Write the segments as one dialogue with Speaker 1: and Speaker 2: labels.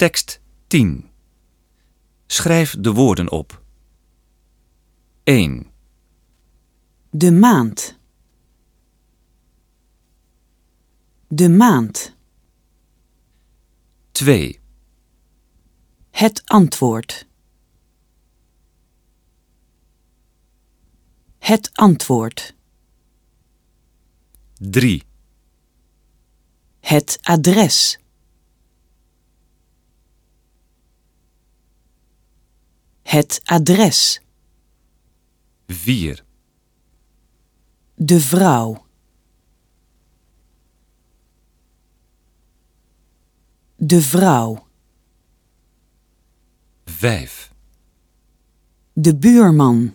Speaker 1: Tekst 10. Schrijf de woorden op. 1,
Speaker 2: De maand. De maand.
Speaker 1: 2,
Speaker 2: Het antwoord. Het antwoord.
Speaker 1: 3,
Speaker 2: Het adres. Het adres.
Speaker 1: 4,
Speaker 2: De vrouw. De vrouw.
Speaker 1: 5,
Speaker 2: De buurman.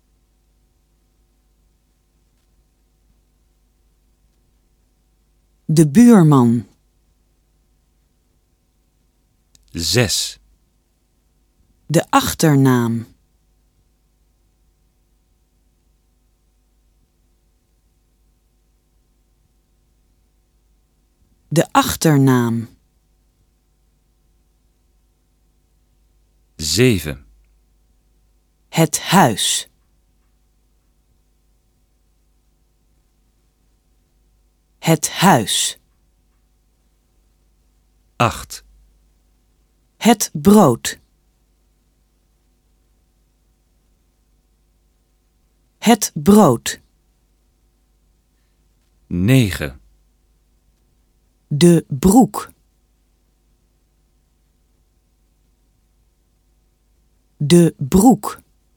Speaker 2: De buurman.
Speaker 1: 6,
Speaker 2: De achternaam. De achternaam.
Speaker 1: 7,
Speaker 2: Het huis. Het huis.
Speaker 1: 8,
Speaker 2: Het brood. Het brood.
Speaker 1: 9,
Speaker 2: De broek. De broek.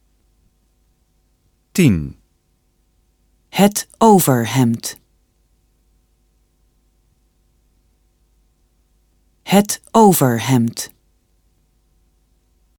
Speaker 1: 10,
Speaker 2: Het overhemd. Het overhemd.